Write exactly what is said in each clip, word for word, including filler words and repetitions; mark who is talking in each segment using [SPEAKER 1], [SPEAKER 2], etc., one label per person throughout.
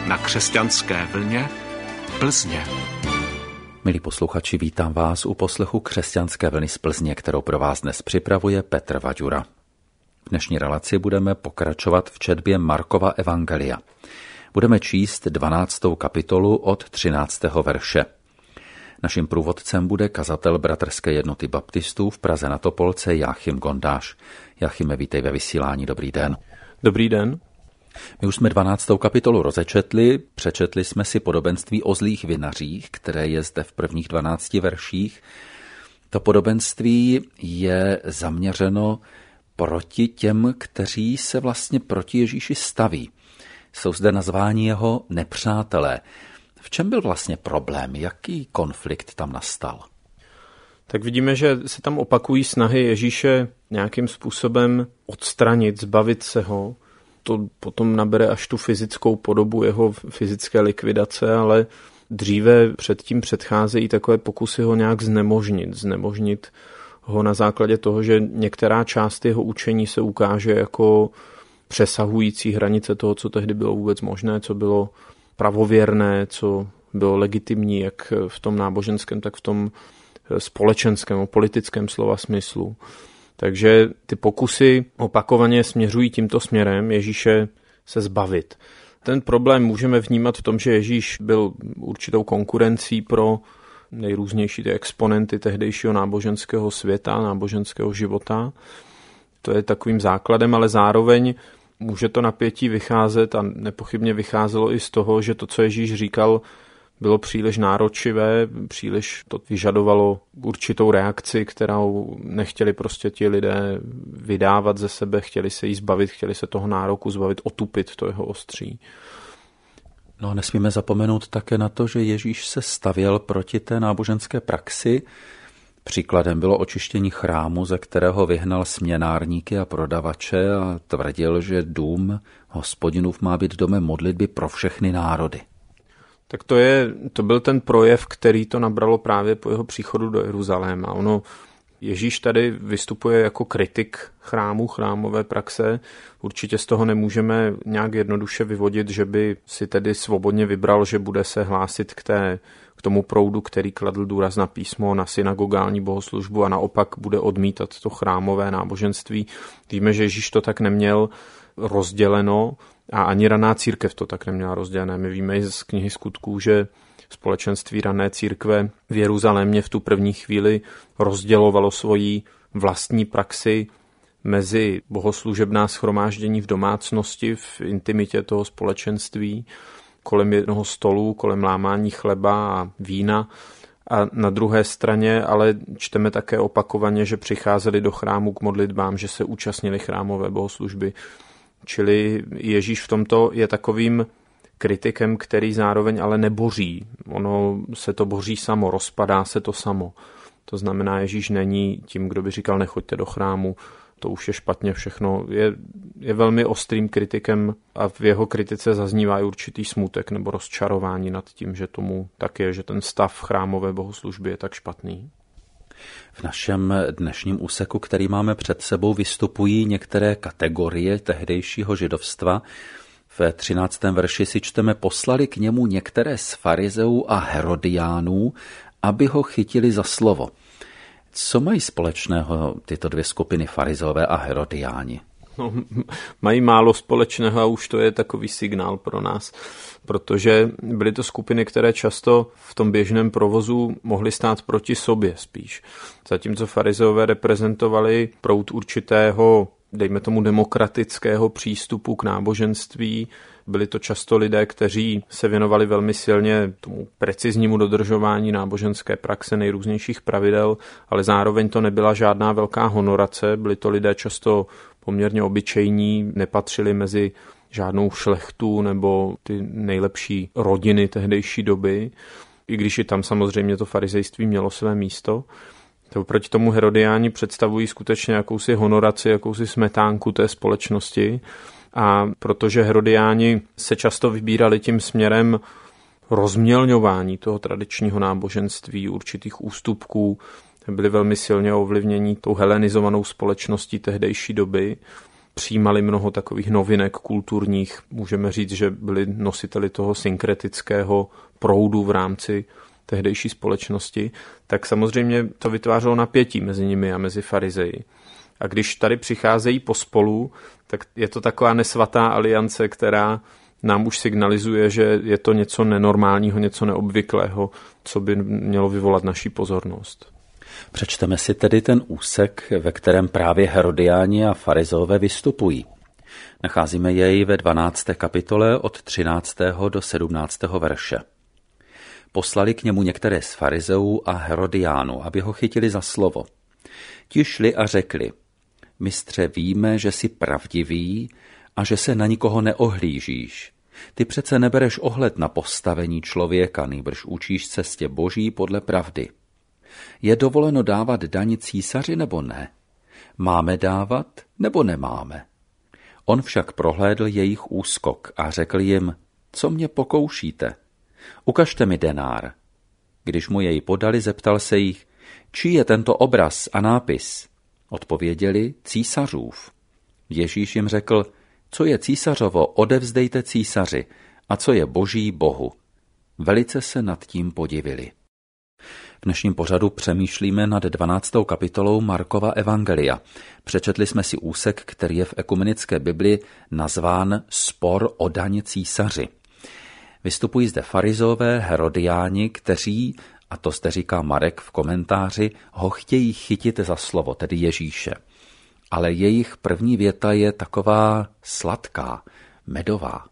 [SPEAKER 1] na Křesťanské vlně Plzně.
[SPEAKER 2] Milí posluchači, vítám vás u poslechu Křesťanské vlny z Plzně, kterou pro vás dnes připravuje Petr Vaďura. V dnešní relaci budeme pokračovat v četbě Markova evangelia. Budeme číst dvanáctou kapitolu od třináctého verše. Naším průvodcem bude kazatel Bratrské jednoty baptistů v Praze na Topolce Jáchym Gondáš. Jáchyme, vítej ve vysílání, dobrý den.
[SPEAKER 3] Dobrý den.
[SPEAKER 2] My už jsme dvanáctou kapitolu rozečetli, přečetli jsme si podobenství o zlých vinařích, které je zde v prvních dvanácti verších. To podobenství je zaměřeno proti těm, kteří se vlastně proti Ježíši staví. Jsou zde nazváni jeho nepřátelé. V čem byl vlastně problém? Jaký konflikt tam nastal?
[SPEAKER 3] Tak vidíme, že se tam opakují snahy Ježíše nějakým způsobem odstranit, zbavit se ho. To potom nabere až tu fyzickou podobu jeho fyzické likvidace, ale dříve předtím předcházejí takové pokusy ho nějak znemožnit. Znemožnit ho na základě toho, že některá část jeho učení se ukáže jako přesahující hranice toho, co tehdy bylo vůbec možné, co bylo pravověrné, co bylo legitimní, jak v tom náboženském, tak v tom společenském, politickém slova smyslu. Takže ty pokusy opakovaně směřují tímto směrem Ježíše se zbavit. Ten problém můžeme vnímat v tom, že Ježíš byl určitou konkurencí pro nejrůznější ty exponenty tehdejšího náboženského světa, náboženského života. To je takovým základem, ale zároveň může to napětí vycházet a nepochybně vycházelo i z toho, že to, co Ježíš říkal, bylo příliš náročivé, příliš to vyžadovalo určitou reakci, kterou nechtěli prostě ti lidé vydávat ze sebe, chtěli se jí zbavit, chtěli se toho nároku zbavit, otupit to jeho ostří.
[SPEAKER 2] No a nesmíme zapomenout také na to, že Ježíš se stavěl proti té náboženské praxi. Příkladem bylo očištění chrámu, ze kterého vyhnal směnárníky a prodavače a tvrdil, že dům Hospodinův má být domem modlitby pro všechny národy.
[SPEAKER 3] Tak to, je, to byl ten projev, který to nabralo právě po jeho příchodu do Jeruzaléma. Ono, Ježíš tady vystupuje jako kritik chrámu, chrámové praxe. Určitě z toho nemůžeme nějak jednoduše vyvodit, že by si tedy svobodně vybral, že bude se hlásit k, té, k tomu proudu, který kladl důraz na písmo, na synagogální bohoslužbu a naopak bude odmítat to chrámové náboženství. Víme, že Ježíš to tak neměl rozděleno a ani raná církev to tak neměla rozdělené. My víme z knihy Skutků, že společenství rané církve v Jeruzalémě v tu první chvíli rozdělovalo svoji vlastní praxi mezi bohoslužebná shromáždění v domácnosti, v intimitě toho společenství, kolem jednoho stolu, kolem lámání chleba a vína. A na druhé straně ale čteme také opakovaně, že přicházeli do chrámu k modlitbám, že se účastnili chrámové bohoslužby. Čili Ježíš v tomto je takovým kritikem, který zároveň ale neboří. Ono se to boří samo, rozpadá se to samo. To znamená, Ježíš není tím, kdo by říkal, nechoďte do chrámu, to už je špatně všechno. Je, je velmi ostrým kritikem a v jeho kritice zaznívá i určitý smutek nebo rozčarování nad tím, že tomu tak je, že ten stav chrámové bohoslužby je tak špatný.
[SPEAKER 2] V našem dnešním úseku, který máme před sebou, vystupují některé kategorie tehdejšího židovstva. V třináctém verši si čteme, poslali k němu některé z farizeů a herodiánů, aby ho chytili za slovo. Co mají společného tyto dvě skupiny, farizeové a herodiáni?
[SPEAKER 3] No, mají málo společného a už to je takový signál pro nás, protože byly to skupiny, které často v tom běžném provozu mohly stát proti sobě spíš. Zatímco farizeové reprezentovali proud určitého, dejme tomu, demokratického přístupu k náboženství. Byli to často lidé, kteří se věnovali velmi silně tomu preciznímu dodržování náboženské praxe, nejrůznějších pravidel, ale zároveň to nebyla žádná velká honorace. Byli to lidé často poměrně obyčejní, nepatřili mezi žádnou šlechtu nebo ty nejlepší rodiny tehdejší doby, i když i tam samozřejmě to farizejství mělo své místo. To proti tomu herodiáni představují skutečně jakousi honoraci, jakousi smetánku té společnosti. A protože herodiáni se často vybírali tím směrem rozmělňování toho tradičního náboženství, určitých ústupků, byli velmi silně ovlivněni tou helenizovanou společností tehdejší doby, přijímali mnoho takových novinek kulturních. Můžeme říct, že byli nositeli toho synkretického proudu v rámci tehdejší společnosti, tak samozřejmě to vytvářelo napětí mezi nimi a mezi farizeji. A když tady přicházejí pospolu, tak je to taková nesvatá aliance, která nám už signalizuje, že je to něco nenormálního, něco neobvyklého, co by mělo vyvolat naši pozornost.
[SPEAKER 2] Přečteme si tedy ten úsek, ve kterém právě Herodiáni a farizeové vystupují. Nacházíme jej ve dvanácté kapitole od třináctého do sedmnáctého verše. Poslali k němu některé z farizeů a Herodiánů, aby ho chytili za slovo. Ti šli a řekli: Mistře, víme, že jsi pravdivý a že se na nikoho neohlížíš. Ty přece nebereš ohled na postavení člověka, nýbrž učíš cestě Boží podle pravdy. Je dovoleno dávat daň císaři nebo ne? Máme dávat nebo nemáme? On však prohlédl jejich úskok a řekl jim: Co mě pokoušíte? Ukažte mi denár. Když mu jej podali, zeptal se jich: Čí je tento obraz a nápis? Odpověděli: Císařův. Ježíš jim řekl: Co je císařovo, odevzdejte císaři, a co je boží Bohu. Velice se nad tím podivili. V dnešním pořadu přemýšlíme nad dvanáctou kapitolou Markova evangelia. Přečetli jsme si úsek, který je v ekumenické Bibli nazván Spor o daň císaři. Vystupují zde farizové, Herodiáni, kteří, a to zde říká Marek v komentáři, ho chtějí chytit za slovo, tedy Ježíše. Ale jejich první věta je taková sladká, medová.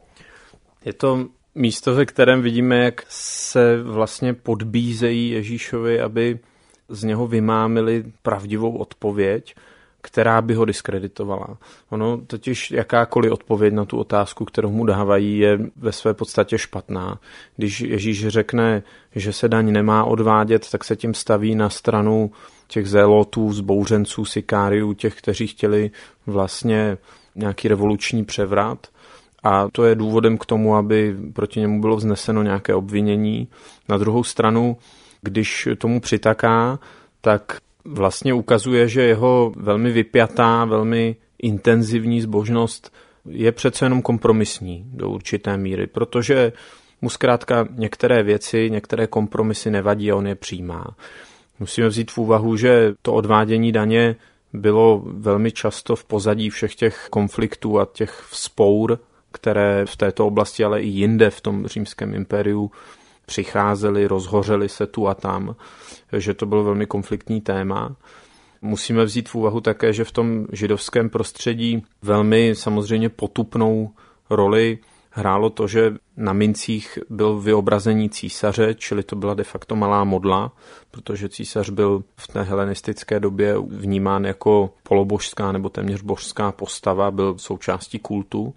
[SPEAKER 3] Je to místo, ve kterém vidíme, jak se vlastně podbízejí Ježíšovi, aby z něho vymámili pravdivou odpověď, která by ho diskreditovala. Ono totiž jakákoliv odpověď na tu otázku, kterou mu dávají, je ve své podstatě špatná. Když Ježíš řekne, že se daň nemá odvádět, tak se tím staví na stranu těch zélotů, zbouřenců, sikáriů, těch, kteří chtěli vlastně nějaký revoluční převrat. A to je důvodem k tomu, aby proti němu bylo vzneseno nějaké obvinění. Na druhou stranu, když tomu přitaká, tak vlastně ukazuje, že jeho velmi vypjatá, velmi intenzivní zbožnost je přece jenom kompromisní do určité míry, protože mu zkrátka některé věci, některé kompromisy nevadí a on je přijímá. Musíme vzít v úvahu, že to odvádění daně bylo velmi často v pozadí všech těch konfliktů a těch vzpour, které v této oblasti, ale i jinde v tom římském impériu přicházely, rozhořely se tu a tam, že to bylo velmi konfliktní téma. Musíme vzít v úvahu také, že v tom židovském prostředí velmi samozřejmě potupnou roli hrálo to, že na mincích byl vyobrazení císaře, čili to byla de facto malá modla, protože císař byl v té helenistické době vnímán jako polobožská nebo téměř božská postava, byl součástí kultu.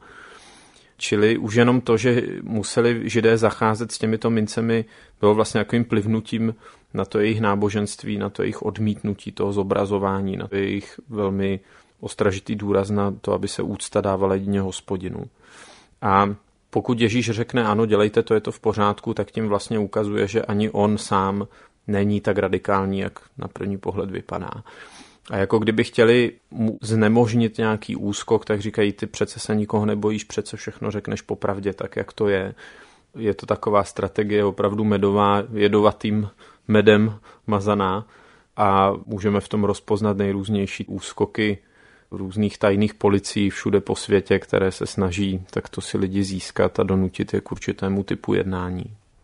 [SPEAKER 3] Čili už jenom to, že museli Židé zacházet s těmito mincemi, bylo vlastně takovým plivnutím na to jejich náboženství, na to jejich odmítnutí toho zobrazování, na to jejich velmi ostražitý důraz na to, aby se úcta dávala jedině Hospodinu. A pokud Ježíš řekne ano, dělejte to, je to v pořádku, tak tím vlastně ukazuje, že ani on sám není tak radikální, jak na první pohled vypadá. A jako kdyby chtěli mu znemožnit nějaký úskok, tak říkají, ty přece se nikoho nebojíš, přece všechno řekneš popravdě, tak jak to je. Je to taková strategie opravdu medová, jedovatým medem mazaná a můžeme v tom rozpoznat nejrůznější úskoky různých tajných policií všude po světě, které se snaží takto si lidi získat a donutit je k určitému typu jednání.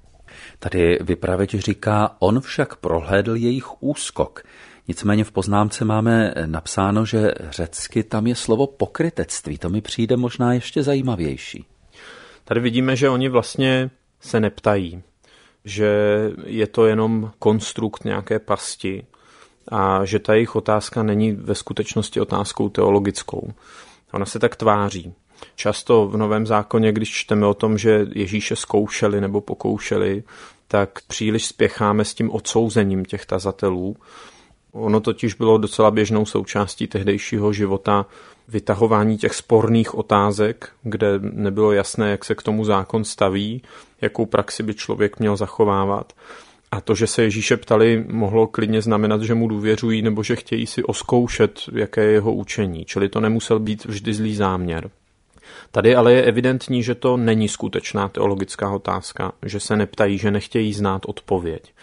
[SPEAKER 2] Tady vypravěč říká, on však prohlédl jejich úskok. Nicméně v poznámce máme napsáno, že řecky tam je slovo pokrytectví. To mi přijde možná ještě zajímavější.
[SPEAKER 3] Tady vidíme, že oni vlastně se neptají, že je to jenom konstrukt nějaké pasti a že ta jejich otázka není ve skutečnosti otázkou teologickou. Ona se tak tváří. Často v Novém zákoně, když čteme o tom, že Ježíše zkoušeli nebo pokoušeli, tak příliš spěcháme s tím odsouzením těch tazatelů. Ono totiž bylo docela běžnou součástí tehdejšího života vytahování těch sporných otázek, kde nebylo jasné, jak se k tomu zákon staví, jakou praxi by člověk měl zachovávat. A to, že se Ježíše ptali, mohlo klidně znamenat, že mu důvěřují nebo že chtějí si oskoušet, jaké je jeho učení. Čili to nemusel být vždy zlý záměr. Tady ale je evidentní, že to není skutečná teologická otázka, že se neptají, že nechtějí znát odpověď.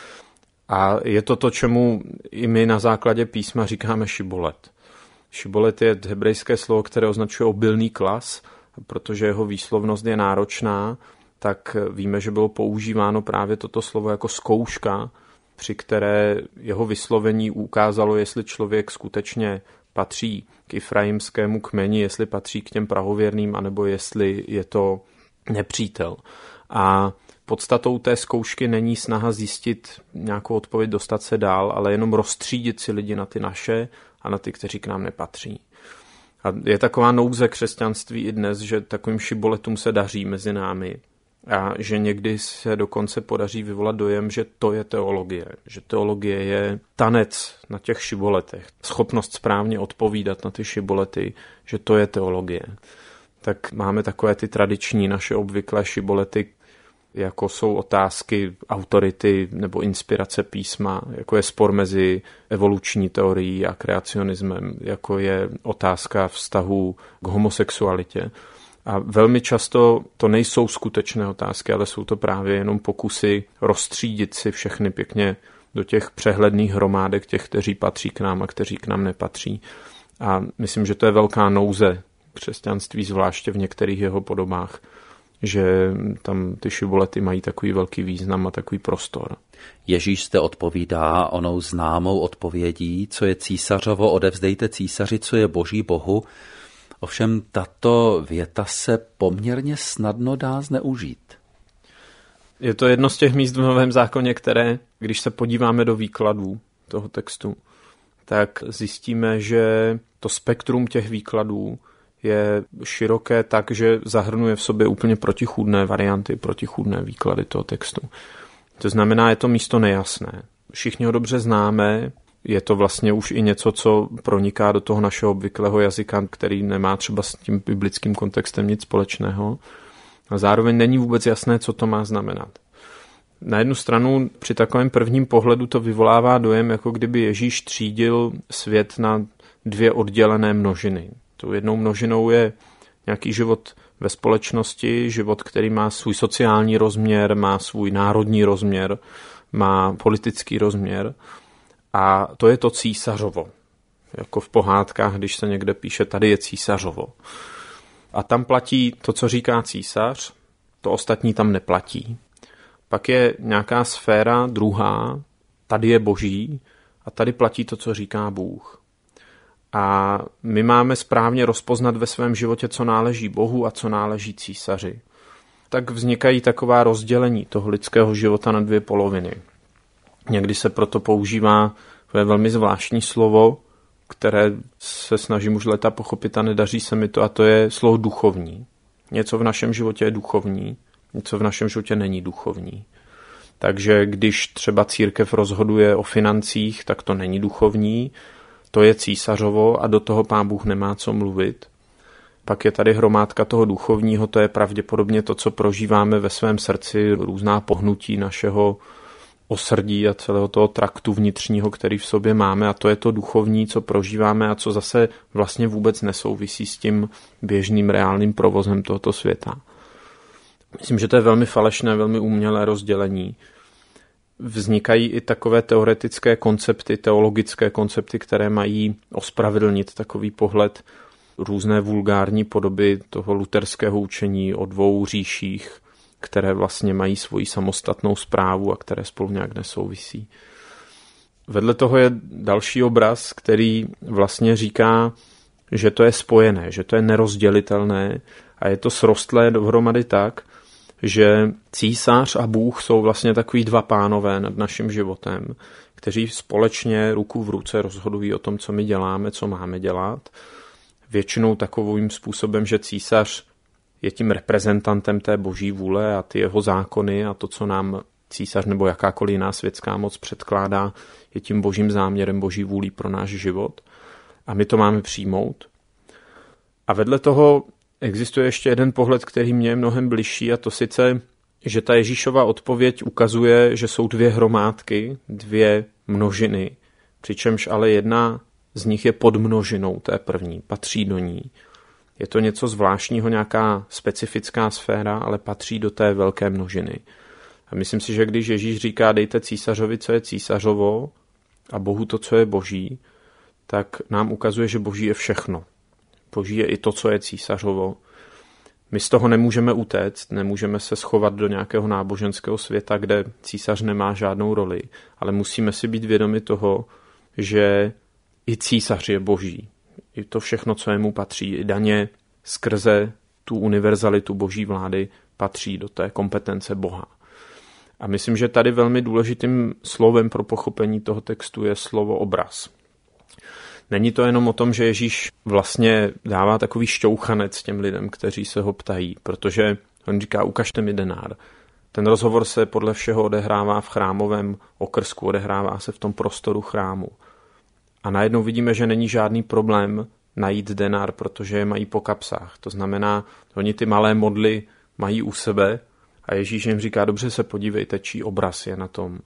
[SPEAKER 3] A je to to, čemu i my na základě písma říkáme šibolet. Šibolet je hebrejské slovo, které označuje obilný klas, protože jeho výslovnost je náročná, tak víme, že bylo používáno právě toto slovo jako zkouška, při které jeho vyslovení ukázalo, jestli člověk skutečně patří k Efraimskému kmeni, jestli patří k těm prahověrným, anebo jestli je to nepřítel. A podstatou té zkoušky není snaha zjistit nějakou odpověď, dostat se dál, ale jenom rozstřídit si lidi na ty naše a na ty, kteří k nám nepatří. A je taková nouze křesťanství i dnes, že takovým šiboletům se daří mezi námi a že někdy se dokonce podaří vyvolat dojem, že to je teologie, že teologie je tanec na těch šiboletech, schopnost správně odpovídat na ty šibolety, že to je teologie. Tak máme takové ty tradiční naše obvyklé šibolety, jako jsou otázky autority nebo inspirace písma, jako je spor mezi evoluční teorií a kreacionismem, jako je otázka vztahu k homosexualitě. A velmi často to nejsou skutečné otázky, ale jsou to právě jenom pokusy rozstřídit si všechny pěkně do těch přehledných hromádek těch, kteří patří k nám a kteří k nám nepatří. A myslím, že to je velká nouze křesťanství, zvláště v některých jeho podobách, že tam ty šibolety mají takový velký význam a takový prostor.
[SPEAKER 2] Ježíš zde odpovídá onou známou odpovědí, co je císařovo, odevzdejte císaři, co je boží bohu. Ovšem tato věta se poměrně snadno dá zneužít.
[SPEAKER 3] Je to jedno z těch míst v Novém zákoně, které, když se podíváme do výkladů toho textu, tak zjistíme, že to spektrum těch výkladů je široké tak, že zahrnuje v sobě úplně protichůdné varianty, protichůdné výklady toho textu. To znamená, je to místo nejasné. Všichni ho dobře známe, je to vlastně už i něco, co proniká do toho našeho obvyklého jazyka, který nemá třeba s tím biblickým kontextem nic společného. A zároveň není vůbec jasné, co to má znamenat. Na jednu stranu při takovém prvním pohledu to vyvolává dojem, jako kdyby Ježíš třídil svět na dvě oddělené množiny. Tou jednou množinou je nějaký život ve společnosti, život, který má svůj sociální rozměr, má svůj národní rozměr, má politický rozměr a to je to císařovo. Jako v pohádkách, když se někde píše, tady je císařovo. A tam platí to, co říká císař, to ostatní tam neplatí. Pak je nějaká sféra druhá, tady je boží a tady platí to, co říká Bůh. A my máme správně rozpoznat ve svém životě, co náleží Bohu a co náleží císaři. Tak vznikají taková rozdělení toho lidského života na dvě poloviny. Někdy se proto používá velmi zvláštní slovo, které se snažím už leta pochopit a nedaří se mi to, a to je slovo duchovní. Něco v našem životě je duchovní, něco v našem životě není duchovní. Takže když třeba církev rozhoduje o financích, tak to není duchovní, to je císařovo a do toho Pán Bůh nemá co mluvit. Pak je tady hromádka toho duchovního, to je pravděpodobně to, co prožíváme ve svém srdci, různá pohnutí našeho osrdí a celého toho traktu vnitřního, který v sobě máme, a to je to duchovní, co prožíváme a co zase vlastně vůbec nesouvisí s tím běžným reálným provozem tohoto světa. Myslím, že to je velmi falešné, velmi umělé rozdělení. Vznikají i takové teoretické koncepty, teologické koncepty, které mají ospravedlnit takový pohled, různé vulgární podoby toho luterského učení o dvou říších, které vlastně mají svoji samostatnou správu a které spolu nějak nesouvisí. Vedle toho je další obraz, který vlastně říká, že to je spojené, že to je nerozdělitelné a je to srostlé dohromady tak, že císař a Bůh jsou vlastně takový dva pánové nad naším životem, kteří společně ruku v ruce rozhodují o tom, co my děláme, co máme dělat. Většinou takovým způsobem, že císař je tím reprezentantem té boží vůle a ty jeho zákony a to, co nám císař nebo jakákoliv jiná světská moc předkládá, je tím božím záměrem, boží vůlí pro náš život. A my to máme přijmout. A vedle toho existuje ještě jeden pohled, který mě je mnohem bližší, a to sice že ta Ježíšova odpověď ukazuje, že jsou dvě hromádky, dvě množiny, přičemž ale jedna z nich je pod množinou té první, patří do ní. Je to něco zvláštního, nějaká specifická sféra, ale patří do té velké množiny. A myslím si, že když Ježíš říká, dejte císařovi, co je císařovo, a Bohu to, co je boží, tak nám ukazuje, že boží je všechno. Boží je i to, co je císařovo. My z toho nemůžeme utéct, nemůžeme se schovat do nějakého náboženského světa, kde císař nemá žádnou roli, ale musíme si být vědomi toho, že i císař je boží. I to všechno, co jemu patří, i daně skrze tu univerzalitu boží vlády patří do té kompetence Boha. A myslím, že tady velmi důležitým slovem pro pochopení toho textu je slovo obraz. Není to jenom o tom, že Ježíš vlastně dává takový šťouchanec těm lidem, kteří se ho ptají, protože on říká, ukažte mi denár. Ten rozhovor se podle všeho odehrává v chrámovém okrsku, odehrává se v tom prostoru chrámu. A najednou vidíme, že není žádný problém najít denár, protože je mají po kapsách. To znamená, oni ty malé modly mají u sebe a Ježíš jim říká, dobře se podívejte, čí obraz je na tom.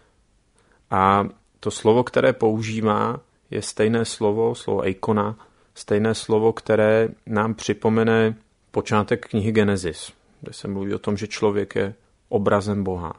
[SPEAKER 3] A to slovo, které používá, je stejné slovo, slovo eikona, stejné slovo, které nám připomene počátek knihy Genesis, kde se mluví o tom, že člověk je obrazem Boha.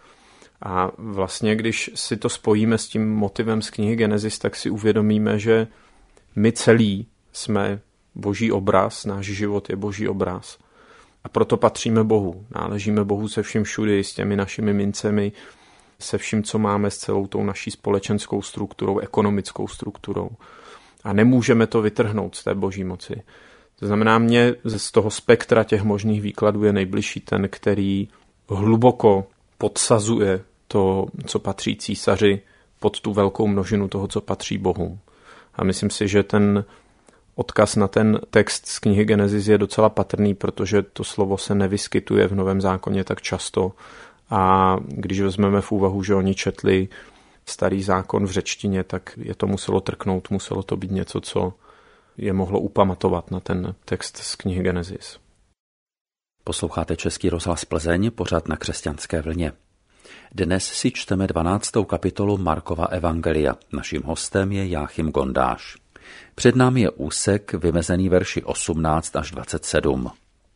[SPEAKER 3] A vlastně, když si to spojíme s tím motivem z knihy Genesis, tak si uvědomíme, že my celí jsme boží obraz, náš život je boží obraz. A proto patříme Bohu. Náležíme Bohu se vším všudy, s těmi našimi mincemi, se vším, co máme, s celou tou naší společenskou strukturou, ekonomickou strukturou. A nemůžeme to vytrhnout z té boží moci. To znamená, mě z toho spektra těch možných výkladů je nejbližší ten, který hluboko podsazuje to, co patří císaři, pod tu velkou množinu toho, co patří Bohu. A myslím si, že ten odkaz na ten text z knihy Genesis je docela patrný, protože to slovo se nevyskytuje v Novém zákoně tak často. A když vezmeme v úvahu, že oni četli starý zákon v řečtině, tak je to muselo trknout, muselo to být něco, co je mohlo upamatovat na ten text z knihy Genesis.
[SPEAKER 2] Posloucháte Český rozhlas Plzeň, pořad na Křesťanské vlně. Dnes si čteme dvanáctou kapitolu Markova evangelia. Naším hostem je Jáchym Gondáš. Před námi je úsek vymezený verši osmnáct až dvacet sedm.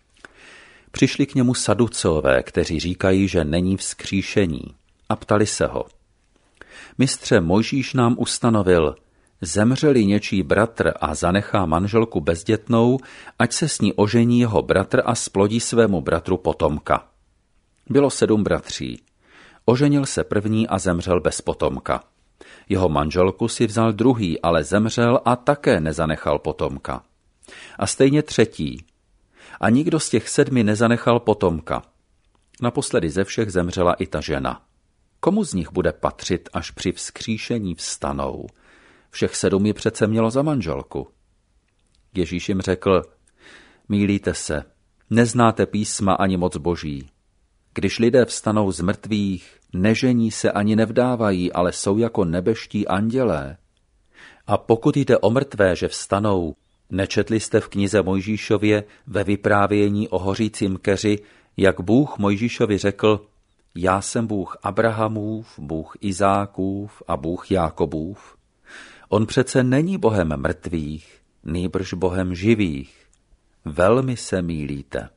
[SPEAKER 2] Přišli k němu saduceové, kteří říkají, že není vzkříšení, a ptali se ho. Mistře, Mojžíš nám ustanovil, zemřeli něčí bratr a zanechá manželku bezdětnou, ať se s ní ožení jeho bratr a splodí svému bratru potomka. Bylo sedm bratří. Oženil se první a zemřel bez potomka. Jeho manželku si vzal druhý, ale zemřel a také nezanechal potomka. A stejně třetí. A nikdo z těch sedmi nezanechal potomka. Naposledy ze všech zemřela i ta žena. Komu z nich bude patřit, až při vzkříšení vstanou? Všech sedm ji přece mělo za manželku. Ježíš jim řekl, mýlíte se, neznáte písma ani moc boží. Když lidé vstanou z mrtvých, nežení se ani nevdávají, ale jsou jako nebeští andělé. A pokud jde o mrtvé, že vstanou, nečetli jste v knize Mojžíšově ve vyprávění o hořícím keři, jak Bůh Mojžíšovi řekl, já jsem Bůh Abrahamův, Bůh Izákův a Bůh Jákobův. On přece není Bohem mrtvých, nýbrž Bohem živých. Velmi se mýlíte.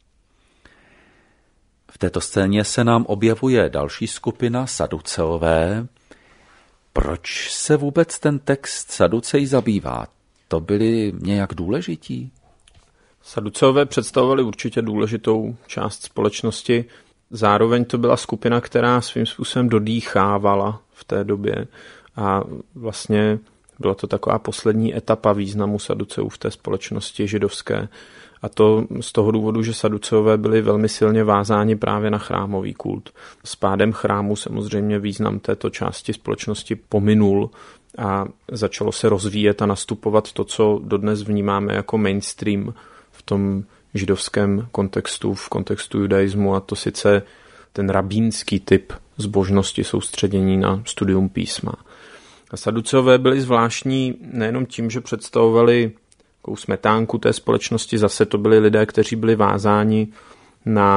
[SPEAKER 2] V této scéně se nám objevuje další skupina saduceové. Proč se vůbec ten text saducejí zabývá? To byli nějak důležití?
[SPEAKER 3] Saduceové představovali určitě důležitou část společnosti. Zároveň to byla skupina, která svým způsobem dodýchávala v té době a vlastně byla to taková poslední etapa významu saduceů v té společnosti židovské. A to z toho důvodu, že saduceové byli velmi silně vázáni právě na chrámový kult. S pádem chrámu samozřejmě význam této části společnosti pominul a začalo se rozvíjet a nastupovat to, co dodnes vnímáme jako mainstream v tom židovském kontextu, v kontextu judaismu, a to sice ten rabínský typ zbožnosti soustředění na studium písma. A saduceové byli zvláštní nejenom tím, že představovali takovou smetánku té společnosti, zase to byli lidé, kteří byli vázáni na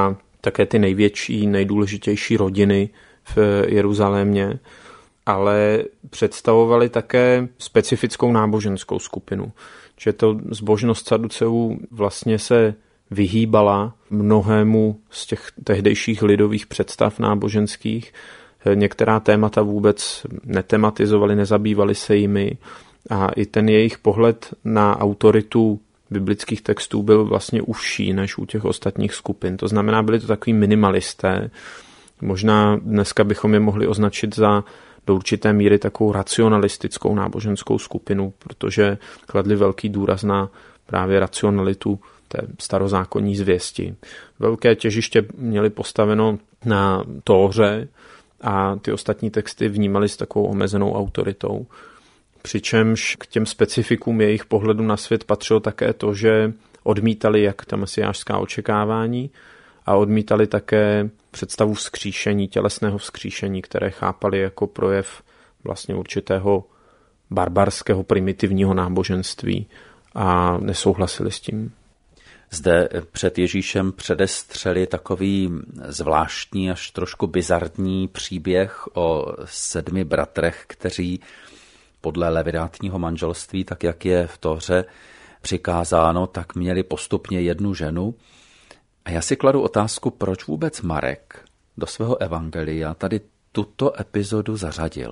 [SPEAKER 3] také ty největší, nejdůležitější rodiny v Jeruzalémě, ale představovali také specifickou náboženskou skupinu. Že to zbožnost Saduceů vlastně se vyhýbala mnohému z těch tehdejších lidových představ náboženských. Některá témata vůbec netematizovali, nezabývali se jimi a i ten jejich pohled na autoritu biblických textů byl vlastně užší než u těch ostatních skupin. To znamená, byli to takový minimalisté. Možná dneska bychom je mohli označit za do určité míry takovou racionalistickou náboženskou skupinu, protože kladli velký důraz na právě racionalitu té starozákonní zvěsti. Velké těžiště měli postaveno na Tóře a ty ostatní texty vnímali s takovou omezenou autoritou. Přičemž k těm specifikům jejich pohledu na svět patřilo také to, že odmítali jak ta mesiášská očekávání a odmítali také představu vzkříšení, tělesného vzkříšení, které chápali jako projev vlastně určitého barbarského primitivního náboženství a nesouhlasili s tím.
[SPEAKER 2] Zde před Ježíšem předestřeli takový zvláštní až trošku bizarní příběh o sedmi bratrech, kteří podle levirátního manželství, tak jak je v Tóře přikázáno, tak měli postupně jednu ženu. A já si kladu otázku, proč vůbec Marek do svého evangelia tady tuto epizodu zařadil.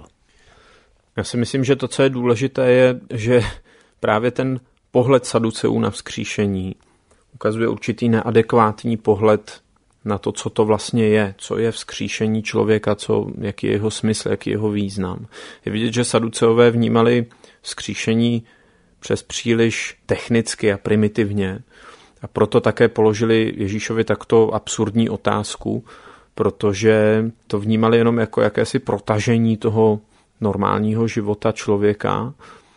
[SPEAKER 3] Já si myslím, že to, co je důležité, je, že právě ten pohled Saduceů na vzkříšení ukazuje určitý neadekvátní pohled na to, co to vlastně je, co je vzkříšení člověka, co, jaký je jeho smysl, jaký je jeho význam. Je vidět, že Saduceové vnímali vzkříšení přes příliš technicky a primitivně a proto také položili Ježíšovi takto absurdní otázku, protože to vnímali jenom jako jakési protažení toho normálního života člověka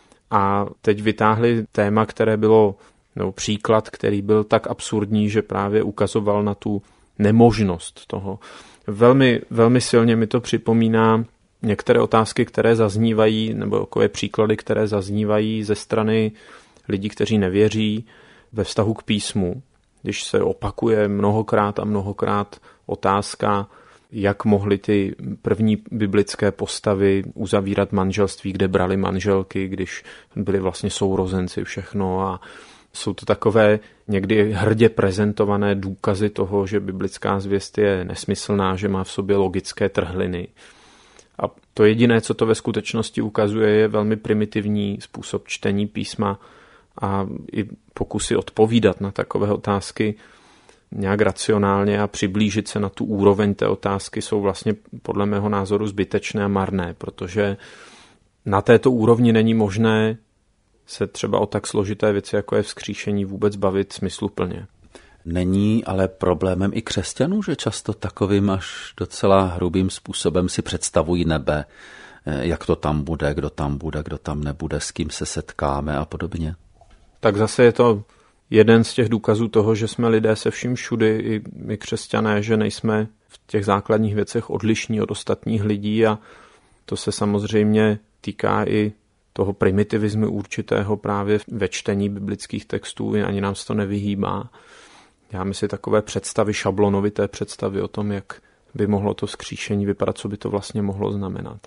[SPEAKER 3] a teď vytáhli téma, které bylo, nebo příklad, který byl tak absurdní, že právě ukazoval na tu nemožnost toho. Velmi, velmi silně mi to připomíná některé otázky, které zaznívají, nebo takové příklady, které zaznívají ze strany lidí, kteří nevěří ve vztahu k písmu. Když se opakuje mnohokrát a mnohokrát otázka, jak mohly ty první biblické postavy uzavírat manželství, kde brali manželky, když byli vlastně sourozenci, všechno. A jsou to takové někdy hrdě prezentované důkazy toho, že biblická zvěst je nesmyslná, že má v sobě logické trhliny. A to jediné, co to ve skutečnosti ukazuje, je velmi primitivní způsob čtení písma a i pokusy odpovídat na takové otázky nějak racionálně a přiblížit se na tu úroveň té otázky jsou vlastně podle mého názoru zbytečné a marné, protože na této úrovni není možné se třeba o tak složité věci, jako je vzkříšení, vůbec bavit smysluplně.
[SPEAKER 2] Není ale problémem i křesťanů, že často takovým až docela hrubým způsobem si představují nebe, jak to tam bude, kdo tam bude, kdo tam nebude, s kým se setkáme a podobně?
[SPEAKER 3] Tak zase je to jeden z těch důkazů toho, že jsme lidé se vším všudy, i my křesťané, že nejsme v těch základních věcech odlišní od ostatních lidí a to se samozřejmě týká i toho primitivismu určitého právě ve čtení biblických textů, ani nám se to nevyhýbá. Děláme si takové představy, šablonovité představy o tom, jak by mohlo to vzkříšení vypadat, co by to vlastně mohlo znamenat.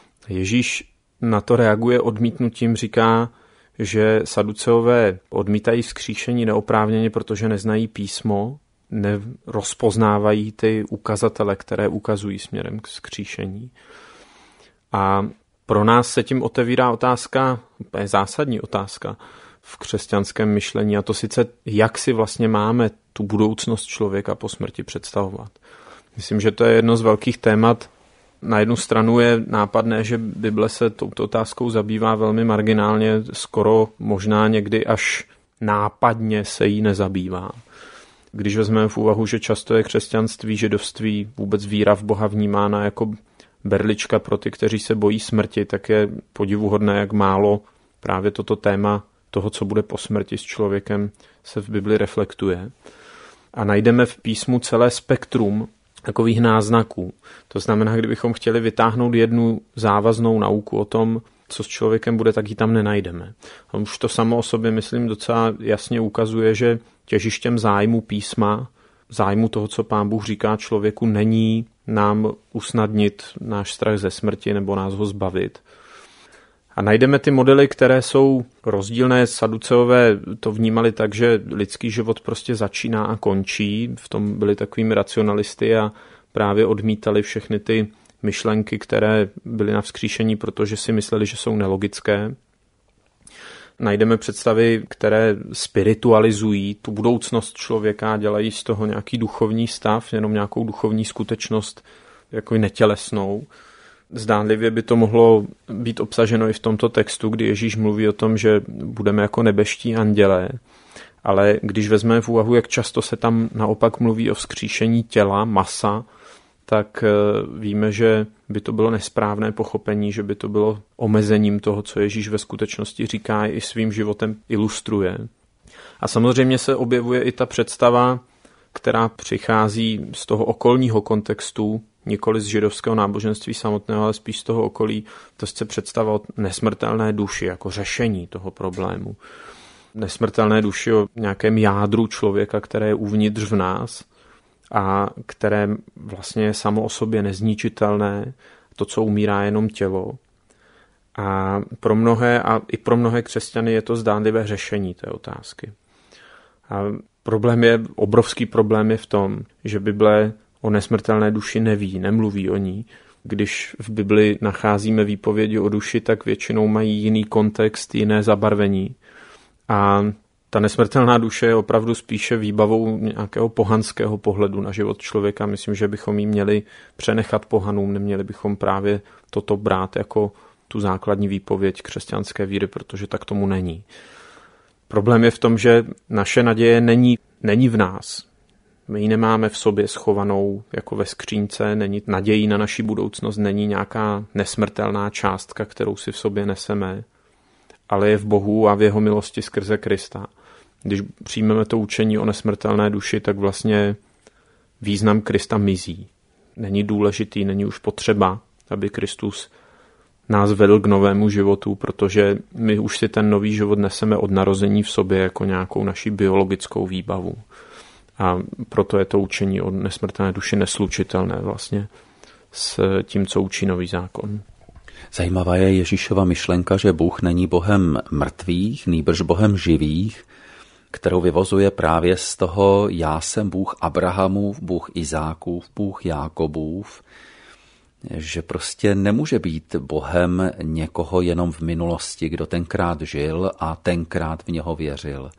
[SPEAKER 3] Ježíš na to reaguje odmítnutím, říká, že Saduceové odmítají vzkříšení neoprávněně, protože neznají písmo, nerozpoznávají ty ukazatele, které ukazují směrem k vzkříšení. A pro nás se tím otevírá otázka, úplně zásadní otázka v křesťanském myšlení, a to sice, jak si vlastně máme tu budoucnost člověka po smrti představovat. Myslím, že to je jedno z velkých témat. Na jednu stranu je nápadné, že Bible se touto otázkou zabývá velmi marginálně, skoro možná někdy až nápadně se jí nezabývá. Když vezmeme v úvahu, že často je křesťanství, židovství, vůbec víra v Boha vnímána jako berlička pro ty, kteří se bojí smrti, tak je podivuhodné, jak málo právě toto téma toho, co bude po smrti s člověkem, se v Bibli reflektuje. A najdeme v písmu celé spektrum takových náznaků. To znamená, kdybychom chtěli vytáhnout jednu závaznou nauku o tom, co s člověkem bude, tak ji tam nenajdeme. A už to samo o sobě, myslím, docela jasně ukazuje, že těžištěm zájmu písma zájmu toho, co Pán Bůh říká člověku, není nám usnadnit náš strach ze smrti nebo nás ho zbavit. A najdeme ty modely, které jsou rozdílné. Saduceové to vnímali tak, že lidský život prostě začíná a končí. V tom byli takovými racionalisty a právě odmítali všechny ty myšlenky, které byly na vzkříšení, protože si mysleli, že jsou nelogické. Najdeme představy, které spiritualizují tu budoucnost člověka, dělají z toho nějaký duchovní stav, jenom nějakou duchovní skutečnost jako netělesnou. Zdánlivě by to mohlo být obsaženo i v tomto textu, kdy Ježíš mluví o tom, že budeme jako nebeští andělé. Ale když vezmeme v úvahu, jak často se tam naopak mluví o vzkříšení těla, masa, tak víme, že by to bylo nesprávné pochopení, že by to bylo omezením toho, co Ježíš ve skutečnosti říká i svým životem ilustruje. A samozřejmě se objevuje i ta představa, která přichází z toho okolního kontextu, nikoli z židovského náboženství samotného, ale spíš z toho okolí. To se představa o nesmrtelné duši jako řešení toho problému. Nesmrtelné duši o nějakém jádru člověka, které je uvnitř v nás a které vlastně je samo o sobě nezničitelné, to, co umírá, jenom tělo. A pro mnohé, a i pro mnohé křesťany je to zdánlivé řešení té otázky. A problém je, obrovský problém je v tom, že Bible o nesmrtelné duši neví, nemluví o ní. Když v Bibli nacházíme výpovědi o duši, tak většinou mají jiný kontext, jiné zabarvení. A ta nesmrtelná duše je opravdu spíše výbavou nějakého pohanského pohledu na život člověka. Myslím, že bychom ji měli přenechat pohanům, neměli bychom právě toto brát jako tu základní výpověď křesťanské víry, protože tak tomu není. Problém je v tom, že naše naděje není, není v nás. My ji nemáme v sobě schovanou jako ve skřínce, není nadějí na naši budoucnost, není nějaká nesmrtelná částka, kterou si v sobě neseme, ale je v Bohu a v jeho milosti skrze Krista. Když přijmeme to učení o nesmrtelné duši, tak vlastně význam Krista mizí. Není důležitý, není už potřeba, aby Kristus nás vedl k novému životu, protože my už si ten nový život neseme od narození v sobě jako nějakou naši biologickou výbavu. A proto je to učení o nesmrtelné duši neslučitelné vlastně s tím, co učí nový zákon.
[SPEAKER 2] Zajímavá je Ježíšova myšlenka, že Bůh není Bohem mrtvých, nýbrž Bohem živých, kterou vyvozuje právě z toho já jsem Bůh Abrahamův, Bůh Izákův, Bůh Jákobův, že prostě nemůže být Bohem někoho jenom v minulosti, kdo tenkrát žil a tenkrát v něho věřil.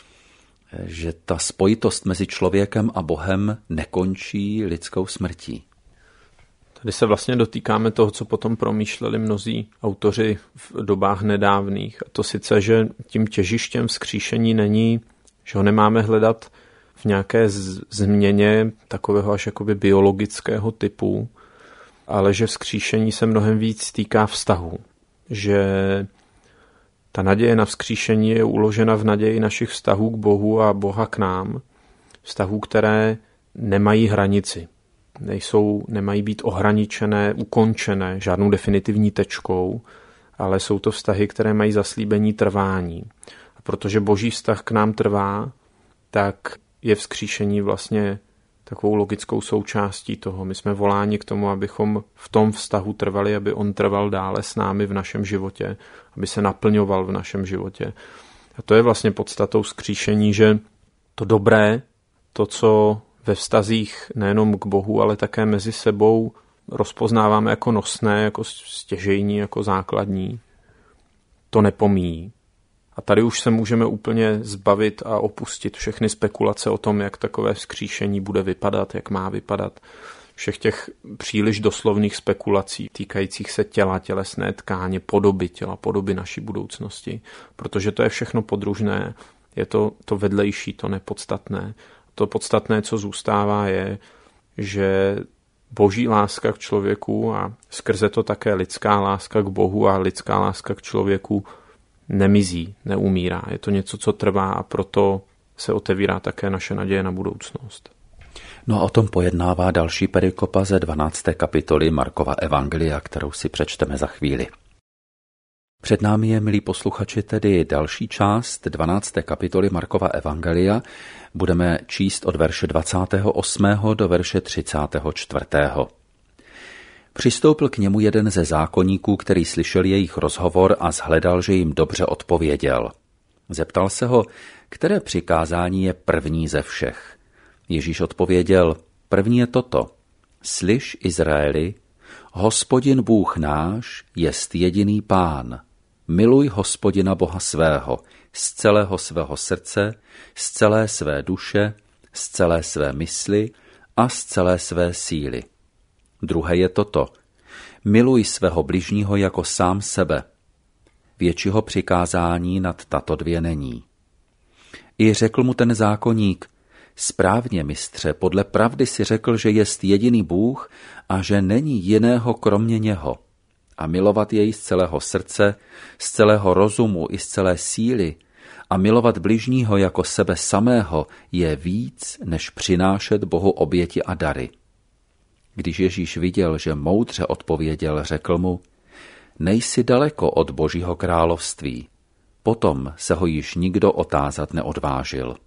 [SPEAKER 2] Že ta spojitost mezi člověkem a Bohem nekončí lidskou smrtí.
[SPEAKER 3] Tady se vlastně dotýkáme toho, co potom promýšleli mnozí autoři v dobách nedávných. A to sice, že tím těžištěm vzkříšení není, že ho nemáme hledat v nějaké změně takového až jakoby biologického typu, ale že vzkříšení se mnohem víc týká vztahu. Že ta naděje na vzkříšení je uložena v naději našich vztahů k Bohu a Boha k nám. Vztahů, které nemají hranici. Nejsou, nemají být ohraničené, ukončené žádnou definitivní tečkou, ale jsou to vztahy, které mají zaslíbení trvání. A protože Boží vztah k nám trvá, tak je vzkříšení vlastně takovou logickou součástí toho. My jsme voláni k tomu, abychom v tom vztahu trvali, aby on trval dále s námi v našem životě, aby se naplňoval v našem životě. A to je vlastně podstatou vzkříšení, že to dobré, to, co ve vztazích nejenom k Bohu, ale také mezi sebou rozpoznáváme jako nosné, jako stěžejní, jako základní, to nepomíjí. A tady už se můžeme úplně zbavit a opustit všechny spekulace o tom, jak takové vzkříšení bude vypadat, jak má vypadat. Všech těch příliš doslovných spekulací týkajících se těla, tělesné tkáně, podoby těla, podoby naší budoucnosti. Protože to je všechno podružné, je to, to vedlejší, to nepodstatné. To podstatné, co zůstává, je, že Boží láska k člověku a skrze to také lidská láska k Bohu a lidská láska k člověku nemizí, neumírá. Je to něco, co trvá a proto se otevírá také naše naděje na budoucnost.
[SPEAKER 2] No a o tom pojednává další perikopa ze dvanácté kapitoly Markova evangelia, kterou si přečteme za chvíli. Před námi je, milí posluchači, tedy další část dvanácté kapitoly Markova evangelia. Budeme číst od verše dvacátého osmého do verše třicátého čtvrtého Přistoupil k němu jeden ze zákonníků, který slyšel jejich rozhovor a shledal, že jim dobře odpověděl. Zeptal se ho, které přikázání je první ze všech. Ježíš odpověděl, první je toto. Slyš, Izraeli, Hospodin Bůh náš jest jediný Pán. Miluj Hospodina Boha svého, z celého svého srdce, z celé své duše, z celé své mysli a z celé své síly. Druhé je toto. Miluj svého bližního jako sám sebe. Většího přikázání nad tato dvě není. I řekl mu ten zákonník, správně, mistře, podle pravdy si řekl, že jest jediný Bůh a že není jiného kromě něho. A milovat jej z celého srdce, z celého rozumu i z celé síly a milovat bližního jako sebe samého je víc, než přinášet Bohu oběti a dary. Když Ježíš viděl, že moudře odpověděl, řekl mu, nejsi daleko od Božího království. Potom se ho již nikdo otázat neodvážil.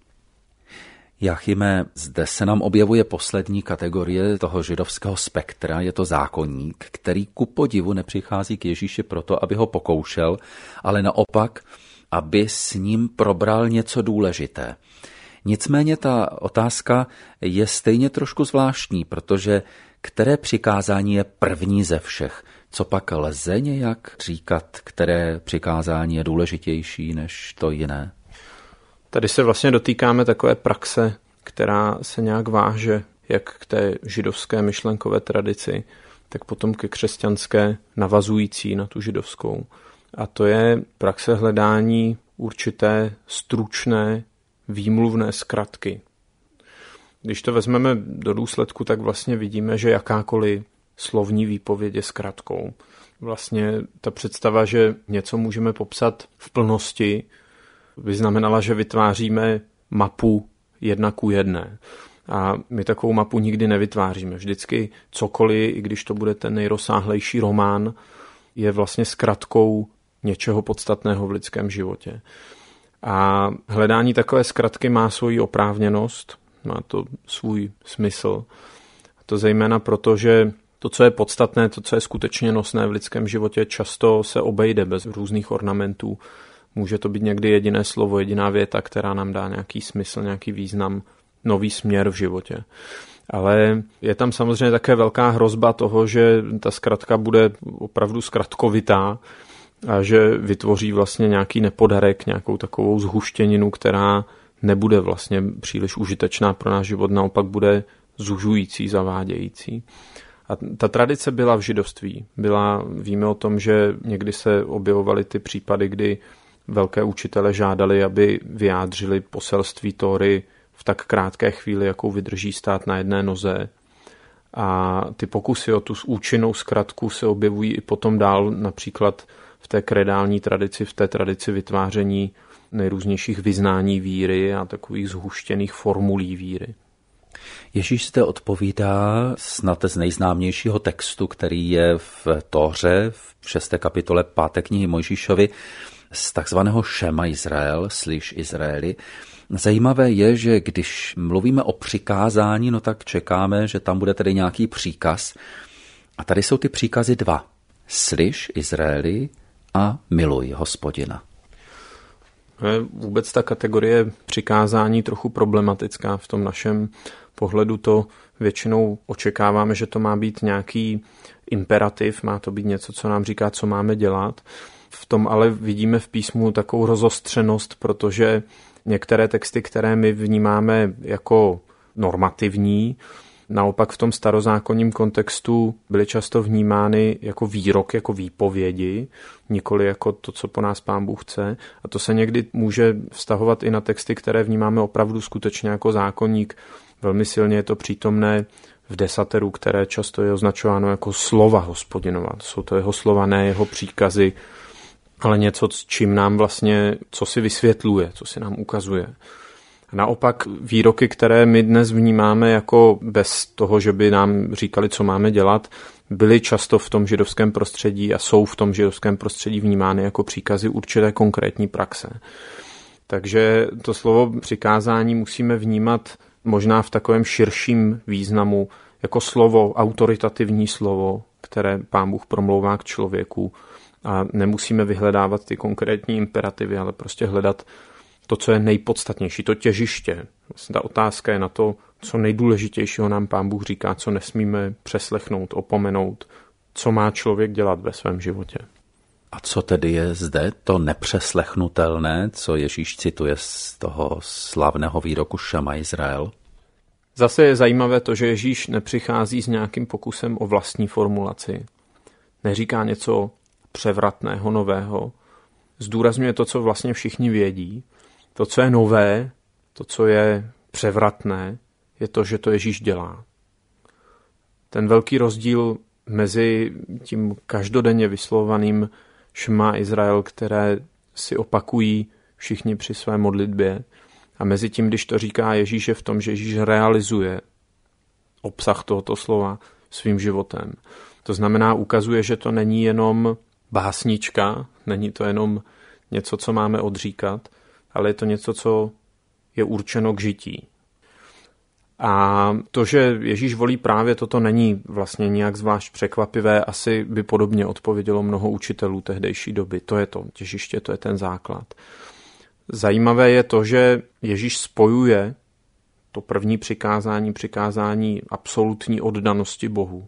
[SPEAKER 2] Jachime, zde se nám objevuje poslední kategorie toho židovského spektra, je to zákonník, který ku podivu nepřichází k Ježíši proto, aby ho pokoušel, ale naopak, aby s ním probral něco důležité. Nicméně ta otázka je stejně trošku zvláštní, protože které přikázání je první ze všech? Co pak lze nějak říkat, které přikázání je důležitější než to jiné?
[SPEAKER 3] Tady se vlastně dotýkáme takové praxe, která se nějak váže jak k té židovské myšlenkové tradici, tak potom ke křesťanské navazující na tu židovskou. A to je praxe hledání určité stručné, výmluvné zkratky. Když to vezmeme do důsledku, tak vlastně vidíme, že jakákoliv slovní výpověď je zkratkou. Vlastně ta představa, že něco můžeme popsat v plnosti, by znamenala, že vytváříme mapu jedna ku jedné. A my takovou mapu nikdy nevytváříme. Vždycky cokoliv, i když to bude ten nejrozsáhlejší román, je vlastně zkratkou něčeho podstatného v lidském životě. A hledání takové zkratky má svoji oprávněnost, má to svůj smysl. A to zejména proto, že to, co je podstatné, to, co je skutečně nosné v lidském životě, často se obejde bez různých ornamentů. Může to být někdy jediné slovo, jediná věta, která nám dá nějaký smysl, nějaký význam, nový směr v životě. Ale je tam samozřejmě také velká hrozba toho, že ta zkratka bude opravdu zkratkovitá a že vytvoří vlastně nějaký nepodarek, nějakou takovou zhuštěninu, která nebude vlastně příliš užitečná pro náš život, naopak bude zužující, zavádějící. A ta tradice byla v židovství. Byla, víme o tom, že někdy se objevovaly ty případy, kdy velké učitele žádali, aby vyjádřili poselství Tóry v tak krátké chvíli, jakou vydrží stát na jedné noze. A ty pokusy o tu účinnou zkratku se objevují i potom dál, například v té kredální tradici, v té tradici vytváření nejrůznějších vyznání víry a takových zhuštěných formulí víry.
[SPEAKER 2] Ježíš zde odpovídá snad z nejznámějšího textu, který je v Tóře, v šesté kapitole páté knihy Mojžíšovi, z takzvaného Šema Izrael, slyš Izraeli. Zajímavé je, že když mluvíme o přikázání, no tak čekáme, že tam bude tedy nějaký příkaz. A tady jsou ty příkazy dva. Slyš Izraeli a miluj Hospodina.
[SPEAKER 3] Je vůbec ta kategorie přikázání trochu problematická v tom našem pohledu. To většinou očekáváme, že to má být nějaký imperativ, má to být něco, co nám říká, co máme dělat. V tom ale vidíme v písmu takovou rozostřenost, protože některé texty, které my vnímáme jako normativní, naopak v tom starozákonním kontextu byly často vnímány jako výrok, jako výpovědi, nikoli jako to, co po nás Pán Bůh chce. A to se někdy může vztahovat i na texty, které vnímáme opravdu skutečně jako zákonník. Velmi silně je to přítomné v desateru, které často je označováno jako slova Hospodinova. Jsou to jeho slova, ne jeho příkazy, ale něco, s čím nám vlastně, co si vysvětluje, co si nám ukazuje. Naopak výroky, které my dnes vnímáme jako bez toho, že by nám říkali, co máme dělat, byly často v tom židovském prostředí a jsou v tom židovském prostředí vnímány jako příkazy určité konkrétní praxe. Takže to slovo přikázání musíme vnímat možná v takovém širším významu jako slovo, autoritativní slovo, které Pán Bůh promlouvá k člověku, a nemusíme vyhledávat ty konkrétní imperativy, ale prostě hledat to, co je nejpodstatnější, to těžiště. Vlastně ta otázka je na to, co nejdůležitějšího nám Pán Bůh říká, co nesmíme přeslechnout, opomenout, co má člověk dělat ve svém životě.
[SPEAKER 2] A co tedy je zde to nepřeslechnutelné, co Ježíš cituje z toho slavného výroku Šama Izrael?
[SPEAKER 3] Zase je zajímavé to, že Ježíš nepřichází s nějakým pokusem o vlastní formulaci. Neříká něco převratného, nového. Zdůrazňuje to, co vlastně všichni vědí. To, co je nové, to, co je převratné, je to, že to Ježíš dělá. Ten velký rozdíl mezi tím každodenně vyslovovaným Šma Izrael, které si opakují všichni při své modlitbě, a mezi tím, když to říká Ježíš, je v tom, že Ježíš realizuje obsah tohoto slova svým životem. To znamená, ukazuje, že to není jenom básnička, není to jenom něco, co máme odříkat, ale je to něco, co je určeno k žití. A to, že Ježíš volí právě toto, není vlastně nějak zvlášť překvapivé, asi by podobně odpovědělo mnoho učitelů tehdejší doby. To je to těžiště, to je ten základ. Zajímavé je to, že Ježíš spojuje to první přikázání, přikázání absolutní oddanosti Bohu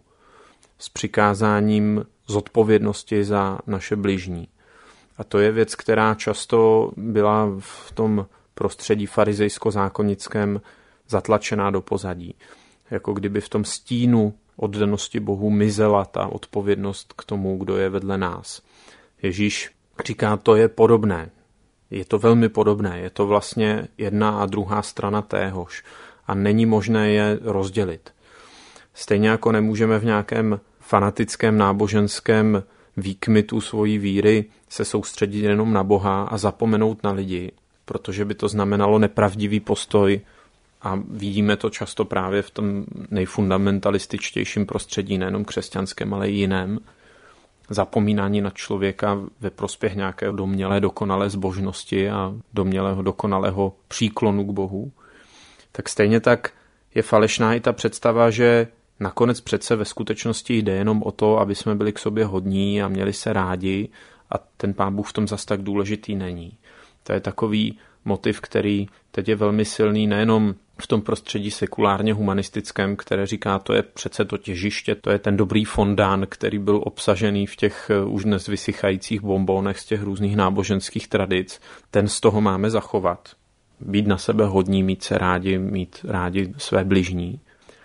[SPEAKER 3] s přikázáním zodpovědnosti za naše bližní. A to je věc, která často byla v tom prostředí farizejsko-zákonickém zatlačená do pozadí. Jako kdyby v tom stínu oddanosti Bohu mizela ta odpovědnost k tomu, kdo je vedle nás. Ježíš říká, to je podobné. Je to velmi podobné. Je to vlastně jedna a druhá strana téhož. A není možné je rozdělit. Stejně jako nemůžeme v nějakém fanatickém náboženském výkmitu svojí víry se soustředit jenom na Boha a zapomenout na lidi, protože by to znamenalo nepravdivý postoj. A vidíme to často právě v tom nejfundamentalističtějším prostředí, nejenom křesťanském, ale i jiném. Zapomínání na člověka ve prospěch nějaké domnělé dokonalé zbožnosti a domnělého dokonalého příklonu k Bohu. Tak stejně tak je falešná i ta představa, že nakonec přece ve skutečnosti jde jenom o to, aby jsme byli k sobě hodní a měli se rádi, a ten Pán Bůh v tom zas tak důležitý není. To je takový motiv, který teď je velmi silný nejenom v tom prostředí sekulárně humanistickém, které říká, to je přece to těžiště, to je ten dobrý fondán, který byl obsažený v těch už dnes vysychajících bombónech z těch různých náboženských tradic. Ten z toho máme zachovat. Být na sebe hodní, mít se rádi, mít rádi své bližní.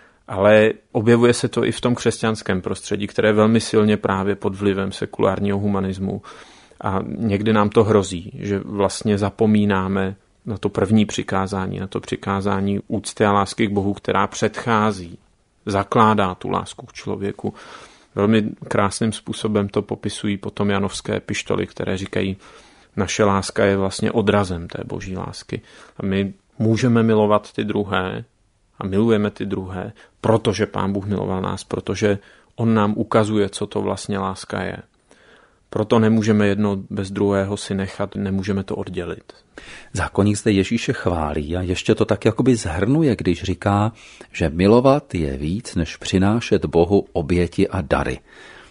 [SPEAKER 3] Ale objevuje se to i v tom křesťanském prostředí, které je velmi silně právě pod vlivem sekulárního humanismu. A někdy nám to hrozí, že vlastně zapomínáme na to první přikázání, na to přikázání úcty a lásky k Bohu, která předchází, zakládá tu lásku k člověku. Velmi krásným způsobem to popisují potom janovské epištoly, které říkají, naše láska je vlastně odrazem té boží lásky. A my můžeme milovat ty druhé a milujeme ty druhé, protože Pán Bůh miloval nás, protože on nám ukazuje, co to vlastně láska je. Proto nemůžeme jedno bez druhého si nechat, nemůžeme to oddělit.
[SPEAKER 2] Zákoník zde Ježíše chválí a ještě to tak jakoby zhrnuje, když říká, že milovat je víc, než přinášet Bohu oběti a dary.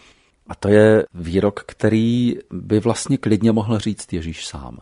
[SPEAKER 2] A to je výrok, který by vlastně klidně mohl říct Ježíš sám.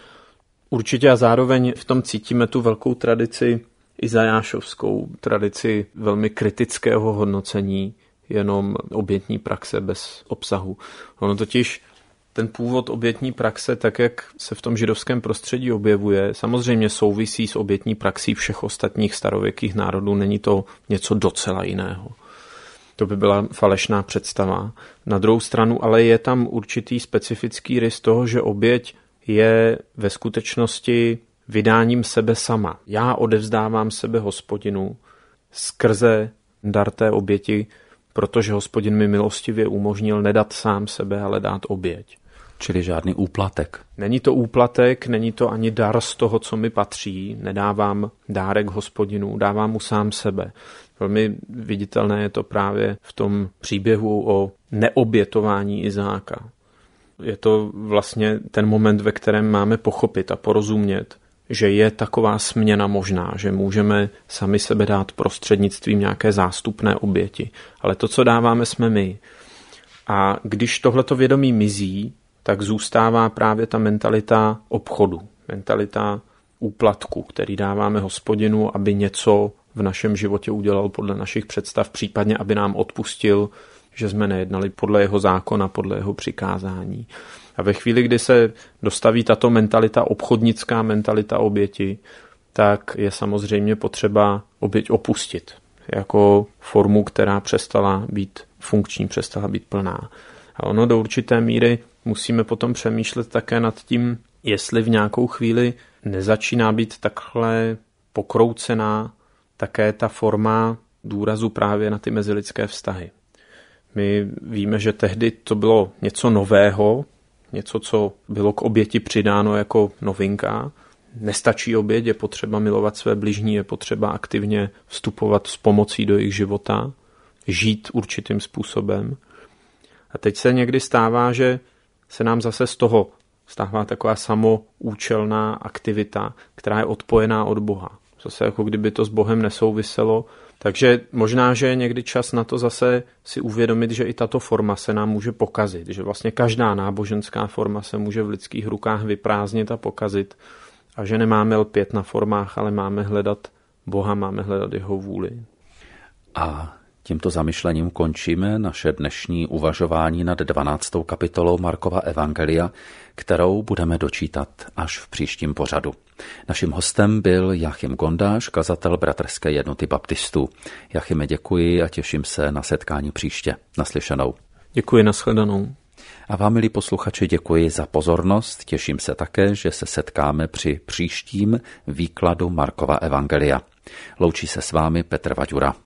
[SPEAKER 3] Určitě a zároveň v tom cítíme tu velkou tradici izajášovskou, tradici velmi kritického hodnocení jenom obětní praxe bez obsahu. Ono totiž ten původ obětní praxe, tak jak se v tom židovském prostředí objevuje, samozřejmě souvisí s obětní praxí všech ostatních starověkých národů. Není to něco docela jiného. To by byla falešná představa. Na druhou stranu ale je tam určitý specifický rys toho, že oběť je ve skutečnosti vydáním sebe sama. Já odevzdávám sebe Hospodinu skrze dar té oběti, protože Hospodin mi milostivě umožnil nedat sám sebe, ale dát oběť.
[SPEAKER 2] Čili žádný úplatek.
[SPEAKER 3] Není to úplatek, není to ani dar z toho, co mi patří. Nedávám dárek Hospodinu, dávám mu sám sebe. Velmi viditelné je to právě v tom příběhu o neobětování Izáka. Je to vlastně ten moment, ve kterém máme pochopit a porozumět, že je taková směna možná, že můžeme sami sebe dát prostřednictvím nějaké zástupné oběti. Ale to, co dáváme, jsme my. A když tohleto vědomí mizí, tak zůstává právě ta mentalita obchodu, mentalita úplatku, který dáváme Hospodinu, aby něco v našem životě udělal podle našich představ, případně aby nám odpustil, že jsme nejednali podle jeho zákona, podle jeho přikázání. A ve chvíli, kdy se dostaví tato mentalita, obchodnická mentalita oběti, tak je samozřejmě potřeba oběť opustit jako formu, která přestala být funkční, přestala být plná. A ono do určité míry musíme potom přemýšlet také nad tím, jestli v nějakou chvíli nezačíná být takhle pokroucená také ta forma důrazu právě na ty mezilidské vztahy. My víme, že tehdy to bylo něco nového, něco, co bylo k oběti přidáno jako novinka. Nestačí oběť, je potřeba milovat své bližní, je potřeba aktivně vstupovat s pomocí do jejich života, žít určitým způsobem. A teď se někdy stává, že se nám zase z toho stává taková samoučelná aktivita, která je odpojená od Boha. Zase jako kdyby to s Bohem nesouviselo. Takže možná, že je někdy čas na to zase si uvědomit, že i tato forma se nám může pokazit. Že vlastně každá náboženská forma se může v lidských rukách vyprázdnit a pokazit. A že nemáme lpět na formách, ale máme hledat Boha, máme hledat jeho vůli.
[SPEAKER 2] A tímto zamyšlením končíme naše dnešní uvažování nad dvanáctou kapitolou Markova evangelia, kterou budeme dočítat až v příštím pořadu. Naším hostem byl Jachim Gondáš, kazatel Bratrské jednoty baptistů. Jachime, děkuji a těším se na setkání příště. Naslyšenou.
[SPEAKER 3] Děkuji, nashledanou.
[SPEAKER 2] A vám, milí posluchači, děkuji za pozornost. Těším se také, že se setkáme při příštím výkladu Markova evangelia. Loučí se s vámi Petr Vaďura.